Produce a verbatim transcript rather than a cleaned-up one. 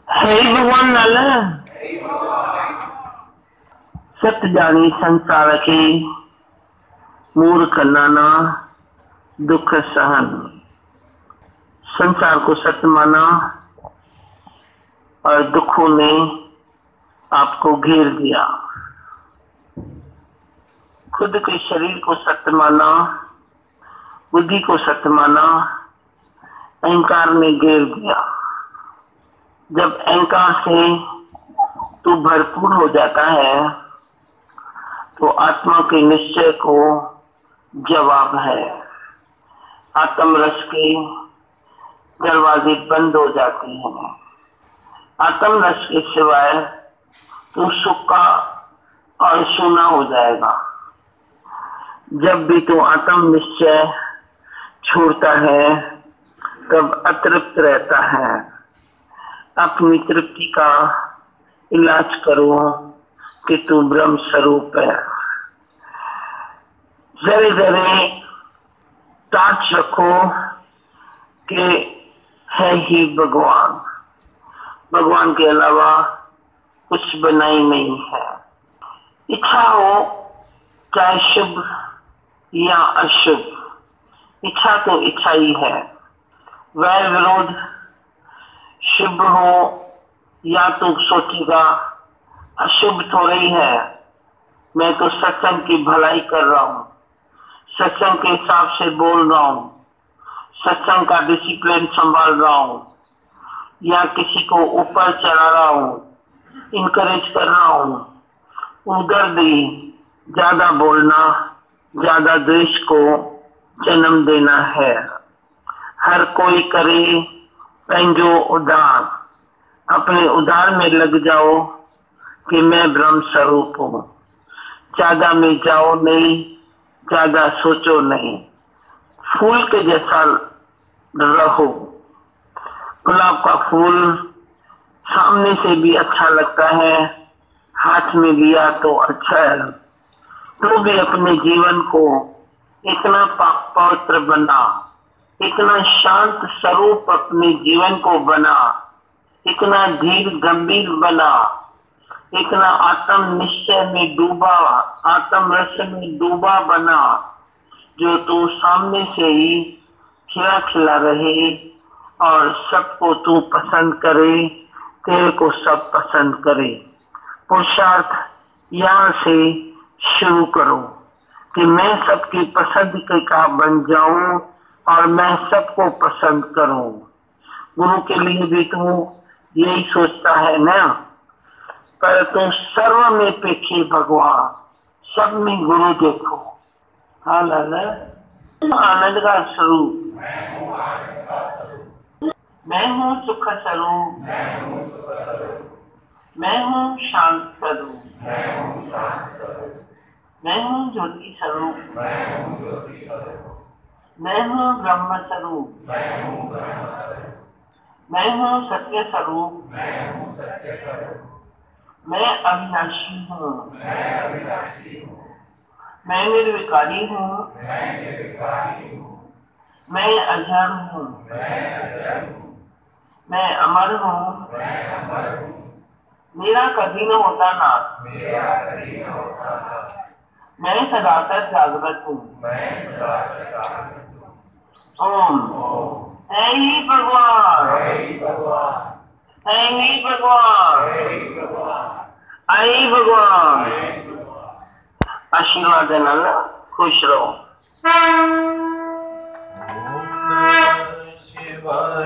है ही भगवान नाल सत जानी संसार की मूर्ख नाना दुख सहन। संसार को सत्य माना और दुखों ने आपको घेर दिया। खुद के शरीर को सत्य माना, बुद्धि को सत्य माना, अहंकार ने घेर दिया। जब अहंकार से तू भरपूर हो जाता है तो आत्मा के निश्चय को जवाब है। आत्म रस के दरवाजे बंद हो जाते हैं। आत्म रस के सिवाय तू सूखा और सूना हो जाएगा। जब भी तू आत्म निश्चय छोड़ता है तब अतृप्त रहता है। अपनी तृप्ति का इलाज करो कि तू ब्रह्म स्वरूप है। जरे जरे टाच रखो कि है ही भगवान, भगवान के अलावा कुछ बना ही नहीं है। इच्छा हो चाहे शुभ या अशुभ, इच्छा तो इच्छा ही है। वैर विरोध शुभ हो या तो सोचेगा अशुभ थोड़ा ही है, मैं तो सत्संग की भलाई कर रहा हूँ, सत्संग के हिसाब से बोल रहा हूँ, सत्संग का डिसिप्लिन संभाल रहा हूँ, या किसी को ऊपर चढ़ा रहा हूँ, इनकरेज कर रहा हूँ। उधर भी ज्यादा बोलना ज्यादा द्वेष को जन्म देना है। हर कोई करे पंजो उधार, अपने उधार में लग जाओ कि मैं ब्रह्म स्वरूप हूँ। ज्यादा में जाओ नहीं, ज्यादा सोचो नहीं, फूल के जैसा रहो। गुलाब का फूल सामने से भी अच्छा लगता है, हाथ में लिया तो अच्छा है। तो भी अपने जीवन को इतना पाक पवित्र बना, इतना शांत स्वरूप अपने जीवन को बना, इतना धीर गंभीर बना, इतना आत्म निश्चय में डूबा, आत्म रस में डूबा बना, जो तू सामने से ही खिला खिला रहे और सबको तू पसंद करे, तेरे को सब पसंद करे। पुरुषार्थ यहाँ से शुरू करो कि मैं सबकी पसंद का बन जाऊं और मैं सबको पसंद करूं। गुरु के लिए भी तू यही सोचता है ना, पर तू सर्व में पेखी भगवान, सब में गुरु देखो। हाँ लाला, आनंद का स्वरूप मैं हूँ, सुख स्वरूप मैं हूँ, शांत स्वरूप मैं हूँ, ज्योति स्वरूप मैं हूँ, ब्रह्म स्वरूप मैं हूँ, सत्य स्वरूप मैं अविनाशी हूँ मैं निर्विकारी हूँ मैं अजर हूँ मैं अमर हूँ मेरा कभी न होता नाश मैं सदाकर जागृत हूँ। ओम है ही भगवान, है ही भगवान, है ही भगवान। आशीर्वाद है नाना, खुश रहो।